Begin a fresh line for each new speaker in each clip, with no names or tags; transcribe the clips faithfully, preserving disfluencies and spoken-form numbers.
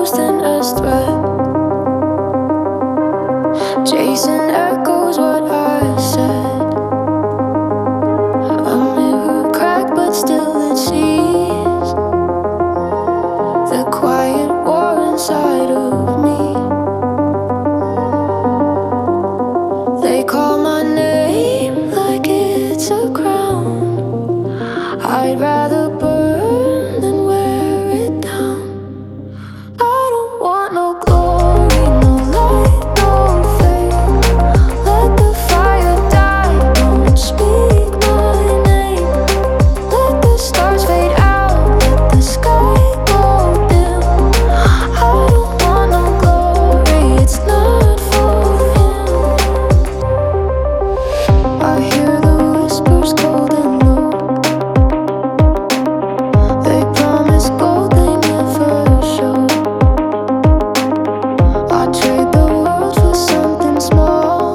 than as threat. Jason echoes what I said. A mirror cracked, but still it sees the quiet war inside of me. They call my name like it's a crown. I'd rather burn than wear it down. I don't want no glory, no light, no fame. Let the fire die, don't speak my name. Let the stars fade out, let the sky go dim. I don't want no glory, it's not for him. I hear the whispers cold and low. They promise gold they never show. I trade the world for something small,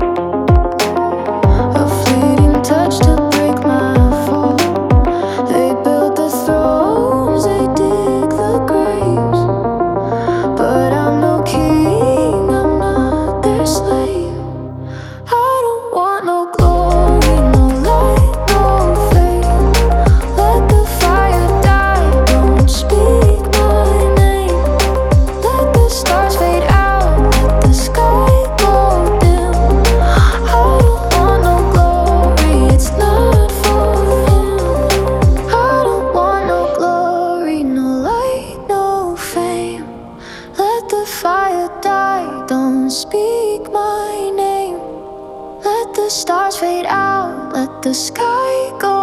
a fleeting touch to break my fall. They build the thrones, they dig the graves, but I'm no king, I'm not their slave. I don't want no glory, no light, no fame. Let the fire die, don't speak my name. Let the stars fade out, let the sky go dim. I don't want no glory, it's not for him. I don't want no glory, no light, no fame. Let the fire die, don't speak my name. Let the stars fade out, let the sky go